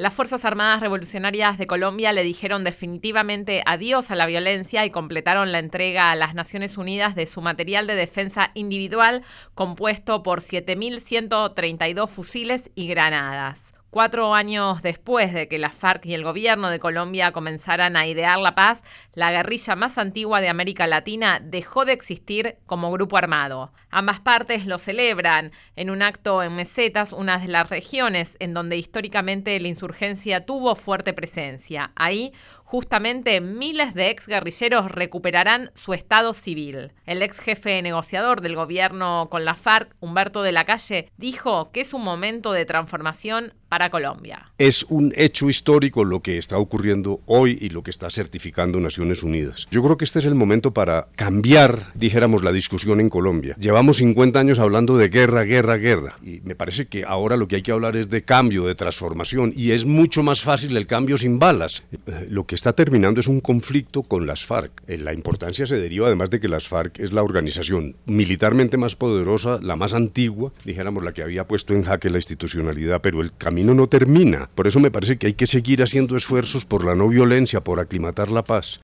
Las Fuerzas Armadas Revolucionarias de Colombia le dijeron definitivamente adiós a la violencia y completaron la entrega a las Naciones Unidas de su material de defensa individual, compuesto por 7.132 fusiles y granadas. 4 años después de que las FARC y el gobierno de Colombia comenzaran a idear la paz, la guerrilla más antigua de América Latina dejó de existir como grupo armado. Ambas partes lo celebran en un acto en Mesetas, una de las regiones en donde históricamente la insurgencia tuvo fuerte presencia. Ahí, justamente, miles de exguerrilleros recuperarán su estado civil. El ex jefe negociador del gobierno con la FARC, Humberto de la Calle, dijo que es un momento de transformación para Colombia. Es un hecho histórico lo que está ocurriendo hoy y lo que está certificando Naciones Unidas. Yo creo que este es el momento para cambiar, dijéramos, la discusión en Colombia. Llevamos 50 años hablando de guerra, y me parece que ahora lo que hay que hablar es de cambio, de transformación, y es mucho más fácil el cambio sin balas. Lo que está terminando es un conflicto con las FARC. La importancia se deriva además de que las FARC es la organización militarmente más poderosa, la más antigua, dijéramos, la que había puesto en jaque la institucionalidad, pero el camino no termina. Por eso me parece que hay que seguir haciendo esfuerzos por la no violencia, por aclimatar la paz.